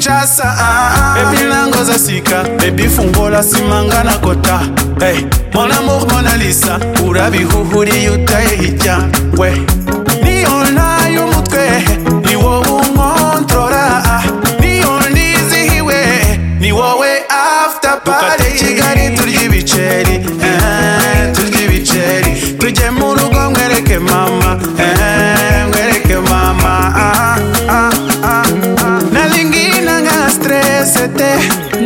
Kinshasa. Baby lango za sika, baby fungola simanga na kota. Hey, mon amour Mona Lisa, urabi huhuri yutaye hijya. We, ni ona yumutwe, ni wowe unkontrola. Ni onizi hiwe, ni wowe after party. Kigali turya ibiceri, turya ibiceri. Tujye mu rugo mwereke mama, mwereke mama. Nalingi nanga stressete,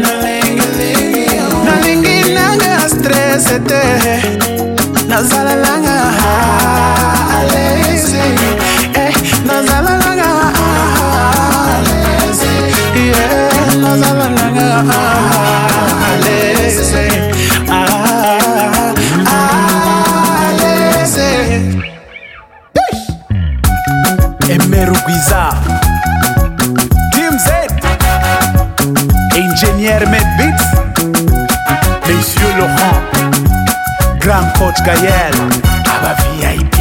nalingi nanga stressete. Nazala langa lazy, nazala langa lazy, yeah, nazala langa lazy, lazy. Emeru Guiza, Team Z, Ingénieur Medbeats, Monsieur Laurent, Grand Coach Gaël, Aba VIP.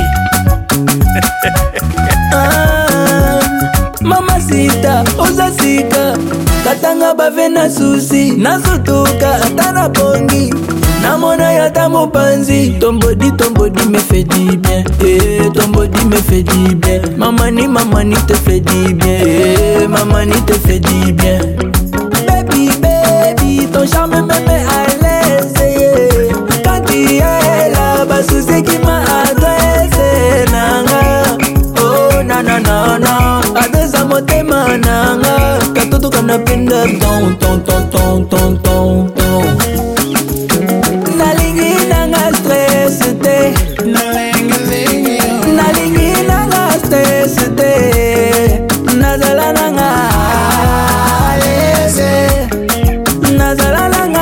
Mama sita, oza sika, katanga bave na susi, nazutuka atana pongi, namona yata mopanzi. Ton body me fait du bien, ton body me fait du bien. Mamani te fait du bien, mamani te fait du bien. Baby, ton charme me met à l'aise, yeah. Quand tu es là, bas souci qui m'a adressé, nanga. Oh, na, adresse motema nanga. Katoto kanapenda ton. Nalingi nanga stress te, nalingi nanga stress te. Nazala nanga lazy, nazala nanga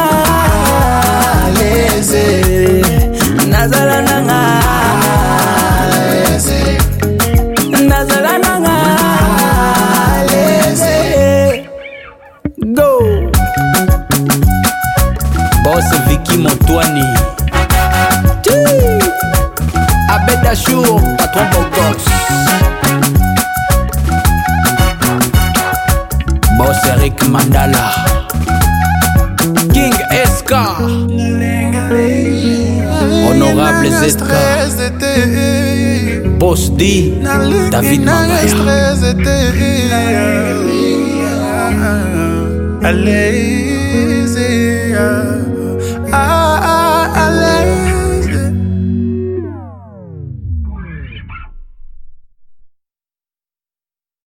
lazy, nazala nanga lazy, nazala nanga lazy. Go Boss Vicky Montouani, Abed Achour, patron Bogox. Boss Eric Mandala, King SK, Honorable ZK, Boss D, David Mangaya. Lazy.